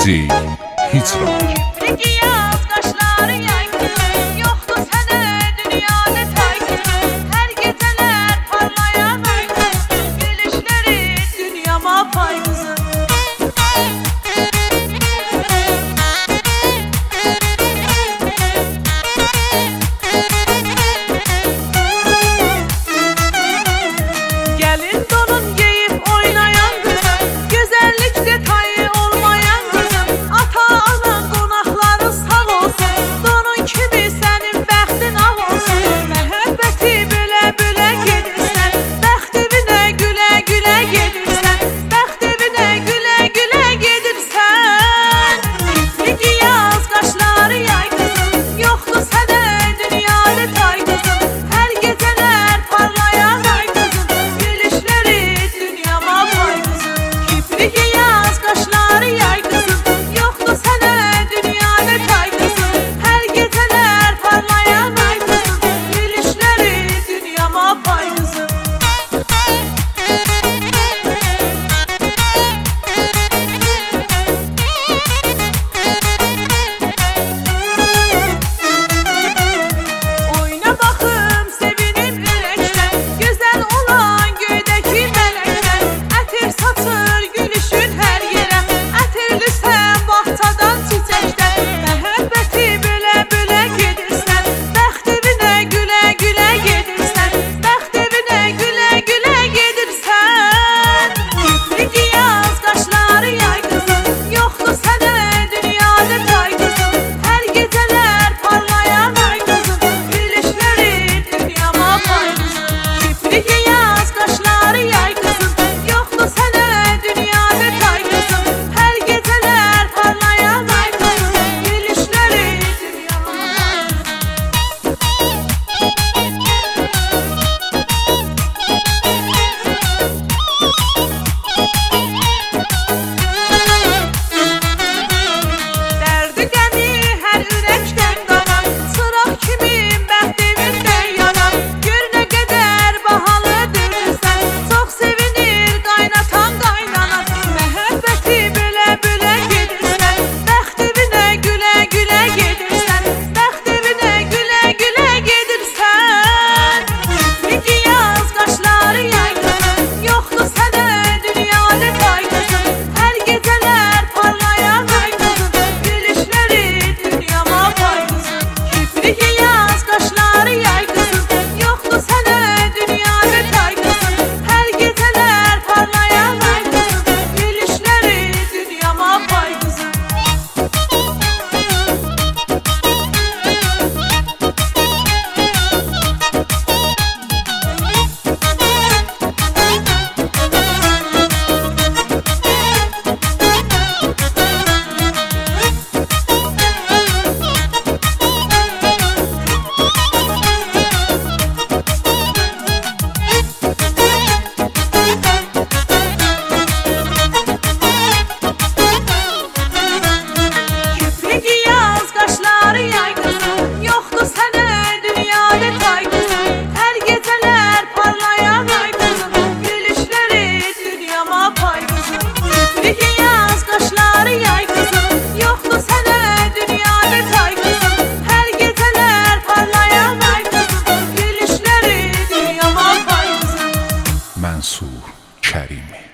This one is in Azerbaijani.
Müzik Hicran. Peki yaz kaşları yaygın, yoktu sene dünyada taygın. Her geceler parlayan aydın, gülüşleri dünyama paygızın. Gelin donun giyip oynayan kızım, güzellik detayı olmayan kızım. Ata anan qonaqları sağ olsun, donun kimi sənin bəxtin ağ olsun. Məhəbbəti bülə-bülə gedirsən, bəxtivinə gülə-gülə gedirsən, bəxtivinə gülə-gülə gedirsən. Peki yaz qaşları yay kızım, yoxdur sənə dünyada tay kızım. Hər gecələr parlayan ay kızım, gülüşləri dünyama pay kızım. Kipriki yaz qaşları yay kızım, yoxdur sənə dünyada tay kızım. Hər gecələr parlayan ay kızım, gülüşləri dünyama pay kızım. Oyna baxım sevinim ürəkdən, gözəl olan göydəki mələkdən. Ətir saçır gülüşün hər yerə, ətirlisən bağçadan çiçəkdən. Məhəbbəti bülə-bülə gedirsən, bəxtivinə gülə-gülə gedirsən, bəxtivinə gülə-gülə gedirsən. Peki yaz qaşları yay kızım, yoxdur sənə dünyada tay kızım. Hər gecələr parlayan ay kızım, gülüşləri dünyama pay kızım. Kipriki yaz qaşları yay kızım, yoxdur sənə dünyada tay kızım. Hər gecələr parlayan ay kızım, gülüşləri dünyama pay Dərdi qəmi hər ürəkdən qalan, çıraq kimin bəxtivindən yanan. Gör nə qədər bahalıdır sən, çox sevinir qaynatan qaynanan. Məhəbbəti bülə-bülə gedirsən, bəxtivinə gülə-gülə gedirsən, bəxtivinə gülə-gülə gedirsən. Peki yaz qaşları yay kızım, yoxdur sənə dünyada tay kızım. Hər gecələr parlayan ay kızım, gülüşləri dünyama pay kızım. Kipriki yaz qaşları yay kızım, yoxdur sənə dünyada tay kızım. Hər gecələr parlayan ay kızım, gülüşləri dünyama pay kızım. Kipriki yaz qaşları yay kızım, yoxdur sənə dünyada tay kızım. Hər gecələr parlayan ay kızım, gülüşləri dünyama pay kızım. Kipriki yaz qaşları yay kızım, yoxdur sənə dünyada tay kızım. Hər gecələr parlayan ay kızım, gülüşləri dünyama pay kızım. Mənsur Kərimi.